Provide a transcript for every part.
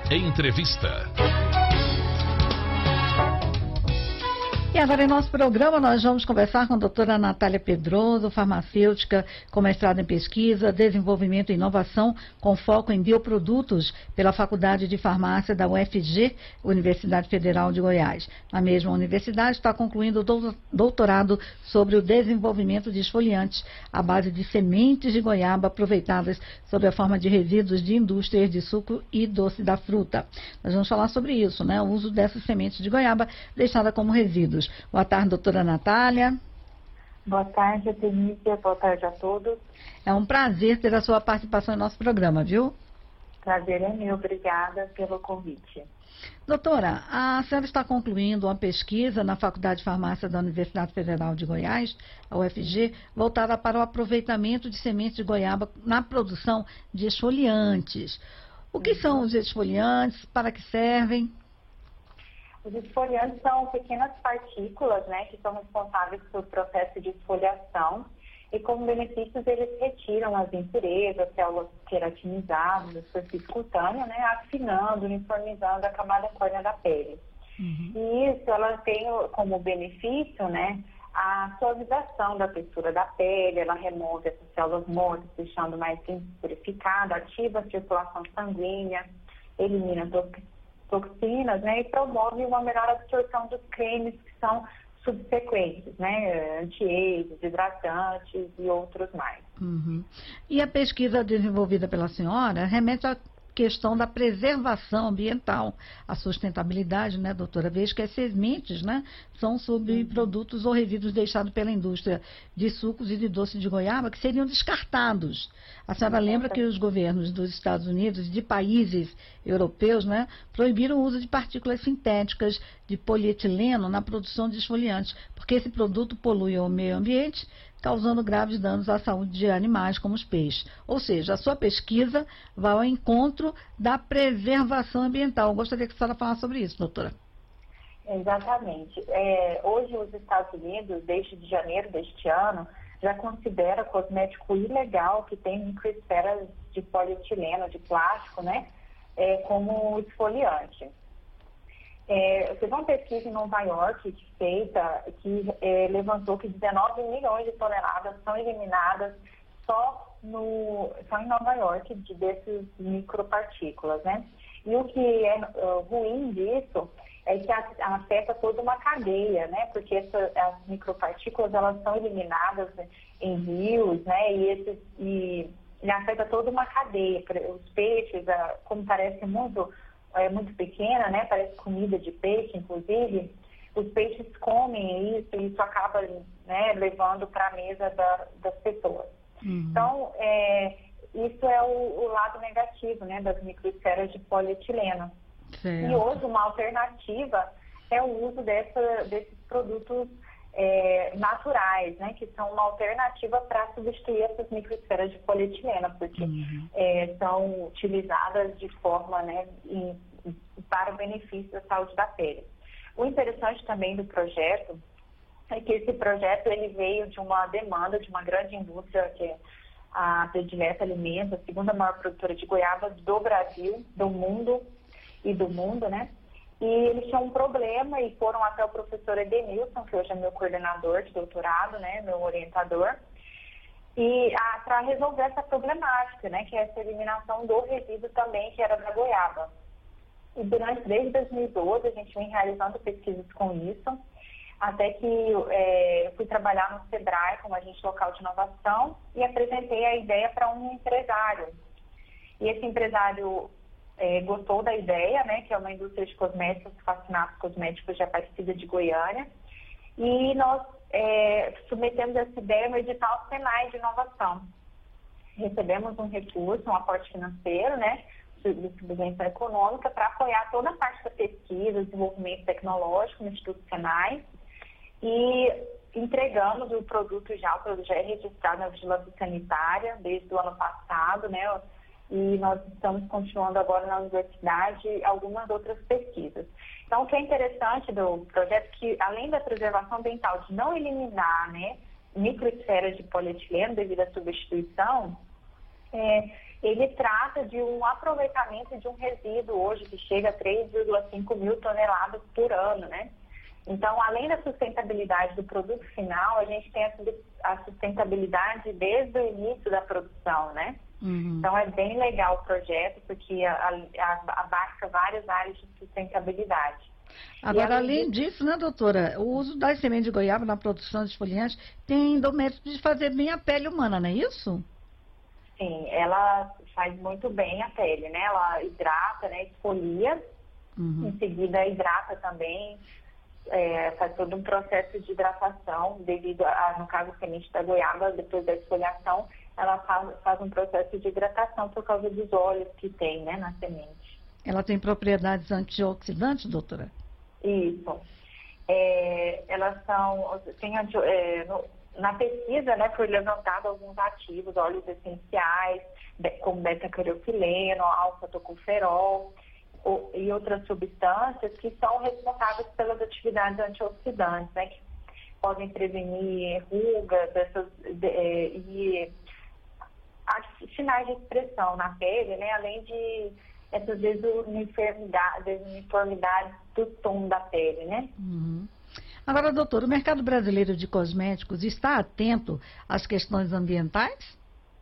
Entrevista. E agora em nosso programa nós vamos conversar com a doutora Natália Pedroso, farmacêutica com mestrado em pesquisa, desenvolvimento e inovação com foco em bioprodutos pela Faculdade de Farmácia da UFG, Universidade Federal de Goiás. Na mesma universidade está concluindo o doutorado sobre o desenvolvimento de esfoliantes à base de sementes de goiaba aproveitadas sob a forma de resíduos de indústrias de suco e doce da fruta. Nós vamos falar sobre isso, né? O uso dessas sementes de goiaba deixada como resíduos. Boa tarde, doutora Natália. Boa tarde, Tenícia. Boa tarde a todos. É um prazer ter a sua participação em nosso programa, viu? Prazer é meu. Obrigada pelo convite. Doutora, a senhora está concluindo uma pesquisa na Faculdade de Farmácia da Universidade Federal de Goiás, a UFG, voltada para o aproveitamento de sementes de goiaba na produção de esfoliantes. O que são os esfoliantes? Para que servem? Os esfoliantes são pequenas partículas, né, que são responsáveis pelo processo de esfoliação e, como benefícios, eles retiram as impurezas, células queratinizadas da superfície cutânea, né, afinando, uniformizando a camada córnea da pele. E isso, ela tem como benefício, né, a suavização da textura da pele, ela remove essas células mortas, deixando mais purificada, ativa a circulação sanguínea, elimina toxinas, né, e promove uma melhor absorção dos cremes que são subsequentes, né, anti-ages, hidratantes e outros mais. E a pesquisa desenvolvida pela senhora remete à questão da preservação ambiental, a sustentabilidade, né, doutora? Veja que as sementes, né, são subprodutos ou resíduos deixados pela indústria de sucos e de doce de goiaba que seriam descartados. A senhora lembra que os governos dos Estados Unidos e de países europeus, né, proibiram o uso de partículas sintéticas de polietileno na produção de esfoliantes, porque esse produto polui o meio ambiente, causando graves danos à saúde de animais, como os peixes. Ou seja, a sua pesquisa vai ao encontro da preservação ambiental. Eu gostaria que a senhora falasse sobre isso, doutora. Exatamente. Hoje, os Estados Unidos, desde janeiro deste ano, já considera cosmético ilegal que tem microesferas de polietileno, de plástico, né, como esfoliante. Teve uma pesquisa em Nova York feita que levantou que 19 milhões de toneladas são eliminadas só em Nova York dessas micropartículas, né? E o que é ruim disso é que afeta toda uma cadeia, né? Porque as micropartículas, elas são eliminadas em rios, né? E afeta toda uma cadeia. Os peixes, como parece muito pequena, né? Parece comida de peixe, inclusive. Os peixes comem isso e isso acaba, né, levando para a mesa das pessoas. Então, isso é o lado negativo, né, das microesferas de polietileno. Certo. E hoje uma alternativa é o uso desses produtos naturais, né, que são uma alternativa para substituir essas microesferas de polietileno, porque são utilizadas de forma, né, para o benefício da saúde da pele. O interessante também do projeto é que esse projeto ele veio de uma demanda de uma grande indústria, que é a Predileta Alimentos, a segunda maior produtora de goiaba do Brasil, do mundo, né? E eles tinham um problema e foram até o professor Edenilson, que hoje é meu coordenador de doutorado, né, meu orientador, e para resolver essa problemática, né, que é essa eliminação do resíduo também, que era da goiaba. E desde 2012 a gente vem realizando pesquisas com isso, até que eu fui trabalhar no SEBRAE como agente local de inovação e apresentei a ideia para um empresário. E esse empresário gostou da ideia, né, que é uma indústria de cosméticos, fascinados cosméticos de Aparecida de Goiânia, e nós submetemos essa ideia no edital Senai de inovação. Recebemos um recurso, um aporte financeiro, né, de subvenção econômica para apoiar toda a parte da pesquisa, desenvolvimento tecnológico no Instituto Senai, e entregamos o produto já é registrado na vigilância sanitária desde o ano passado, né? E nós estamos continuando agora na universidade algumas outras pesquisas. Então, o que é interessante do projeto é que, além da preservação ambiental, de não eliminar, né, microesferas de polietileno devido à substituição, ele trata de um aproveitamento de um resíduo hoje que chega a 3,5 mil toneladas por ano, né? Então, além da sustentabilidade do produto final, a gente tem a sustentabilidade desde o início da produção, né? Então, é bem legal o projeto, porque abarca várias áreas de sustentabilidade. Agora, além disso, né, doutora, o uso das sementes de goiaba na produção de esfoliantes tem ainda o mérito de fazer bem a pele humana, não é isso? Sim, ela faz muito bem a pele, né? Ela hidrata, né? Esfolia, em seguida hidrata também, faz todo um processo de hidratação devido no caso, a semente da goiaba, depois da esfoliação, ela faz um processo de hidratação por causa dos óleos que tem, né, na semente. Ela tem propriedades antioxidantes, doutora? Isso. Elas são, na pesquisa, né, foi levantado alguns ativos, óleos essenciais, como beta-caroteno, alfa-tocoferol e outras substâncias que são responsáveis pelas atividades antioxidantes, né, que podem prevenir rugas e sinais de expressão na pele, né, além de essas desuniformidades do tom da pele, né? Agora, doutor, o mercado brasileiro de cosméticos está atento às questões ambientais?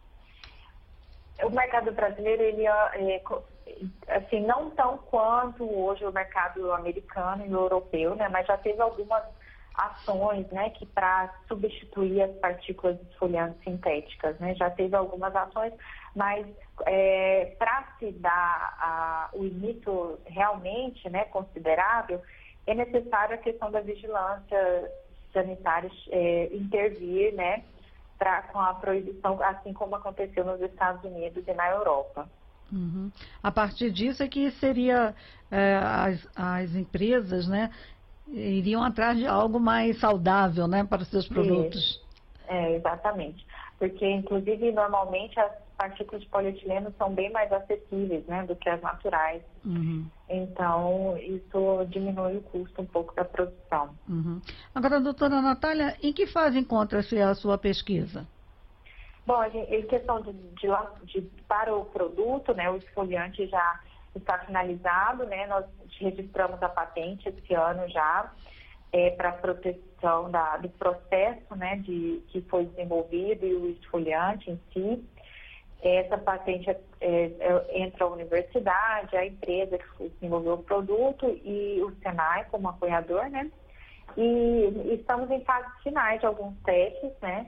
O mercado brasileiro, ele assim, não tão quanto hoje o mercado americano e o europeu, né? Mas já teve algumas ações, né, que para substituir as partículas esfoliantes sintéticas, né? Já teve algumas ações, mas para se dar o início realmente, né, considerável, é necessário a questão da vigilância sanitária intervir, né, com a proibição, assim como aconteceu nos Estados Unidos e na Europa. A partir disso é que seria as empresas, né, iriam atrás de algo mais saudável, né, para os seus produtos. Exatamente. Porque, inclusive, normalmente as partículas de polietileno são bem mais acessíveis, né, do que as naturais. Então, isso diminui o custo um pouco da produção. Agora, doutora Natália, em que fase encontra-se a sua pesquisa? Bom, em questão para o produto, né, o esfoliante já está finalizado, né, nós registramos a patente esse ano já, para a proteção do processo, né, que foi desenvolvido e o esfoliante em si. Essa patente entra a universidade, a empresa que desenvolveu o produto e o Senai como apoiador, né? E estamos em fases finais de alguns testes, né?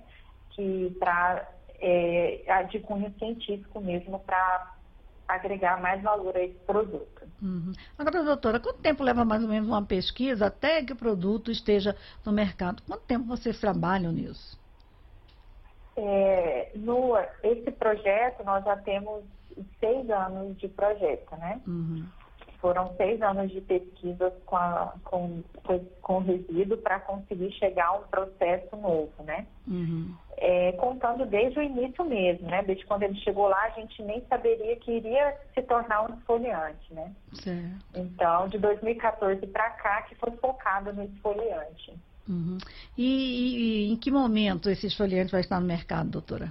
De cunho científico mesmo, para agregar mais valor a esse produto. Agora, doutora, quanto tempo leva mais ou menos uma pesquisa até que o produto esteja no mercado? Quanto tempo vocês trabalham nisso? Esse projeto, nós já temos 6 anos de projeto, né? Foram 6 anos de pesquisas com resíduo para conseguir chegar a um processo novo, né? Contando desde o início mesmo, né? Desde quando ele chegou lá, a gente nem saberia que iria se tornar um esfoliante, né? Certo. Então, de 2014 para cá, que foi focado no esfoliante. E em que momento esse esfoliante vai estar no mercado, doutora?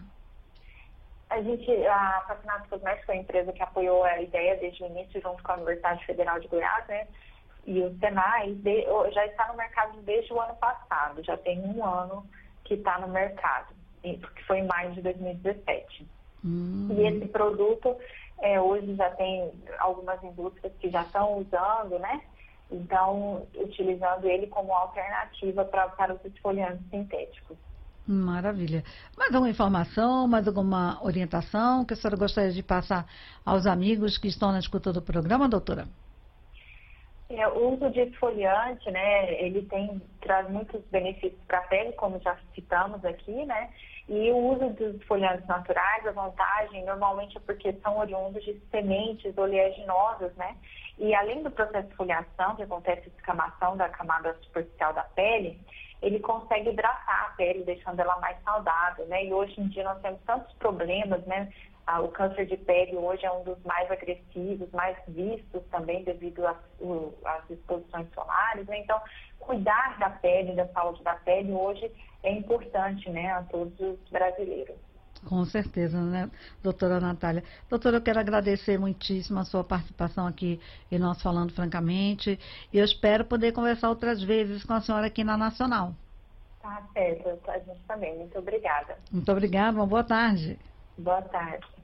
A Fascinados Cosméticos foi a empresa que apoiou a ideia desde o início, junto com a Universidade Federal de Goiás, né? E o Senai já está no mercado desde o ano passado, já tem 1 ano que está no mercado, que foi em maio de 2017. E esse produto, hoje já tem algumas indústrias que já estão usando, né? Então, utilizando ele como alternativa para os esfoliantes sintéticos. Maravilha. Mais alguma informação, mais alguma orientação que a senhora gostaria de passar aos amigos que estão na escuta do programa, doutora? O uso de esfoliante, né, ele traz muitos benefícios para a pele, como já citamos aqui, né? E o uso dos esfoliantes naturais, a vantagem normalmente é porque são oriundos de sementes oleaginosas, né? E além do processo de esfoliação, que acontece a descamação da camada superficial da pele, ele consegue hidratar a pele, deixando ela mais saudável, né? E hoje em dia nós temos tantos problemas, né? O câncer de pele hoje é um dos mais agressivos, mais vistos também devido às exposições solares, né? Então, cuidar da pele, da saúde da pele hoje é importante, né, a todos os brasileiros. Com certeza, né, doutora Natália? Doutora, eu quero agradecer muitíssimo a sua participação aqui em Nós Falando Francamente, e eu espero poder conversar outras vezes com a senhora aqui na Nacional. Tá certo, a gente também. Muito obrigada. Muito obrigada, uma boa tarde. Boa tarde.